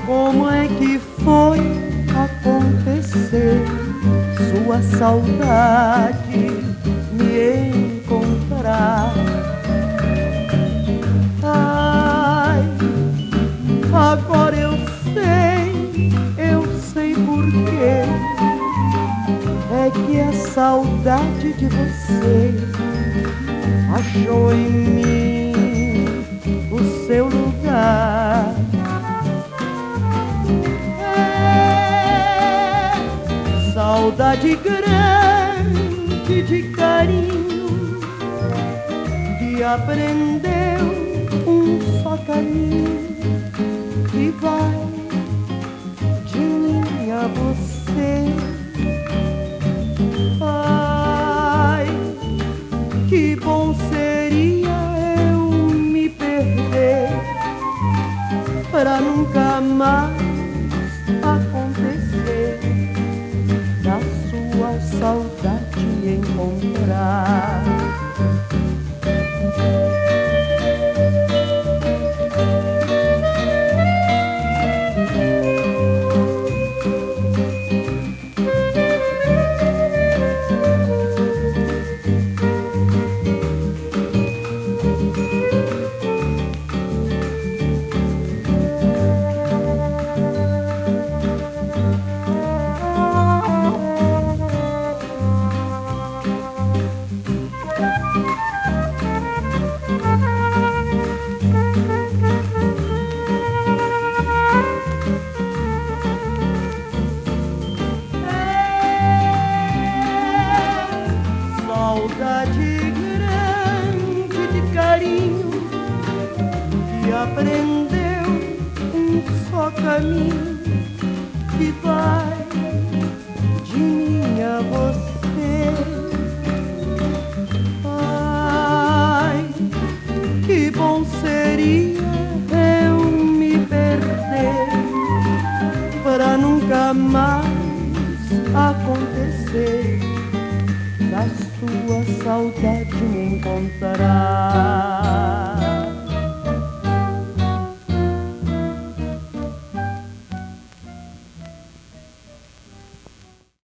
Como é que foi acontecer sua saudade me encontrar? Ai, agora eu sei porquê. É que a saudade de você achou em mim o seu lugar. É saudade grande de carinho que aprendeu um só caminho que vai de mim a você. Ai, que bom seria eu me perder pra nunca mais acontecer da sua saudade encontrar. Saudade grande de carinho que aprendeu um só caminho que vai de mim a você. Ai, que bom seria eu me perder para nunca mais acontecer da sua saudade me encontrar.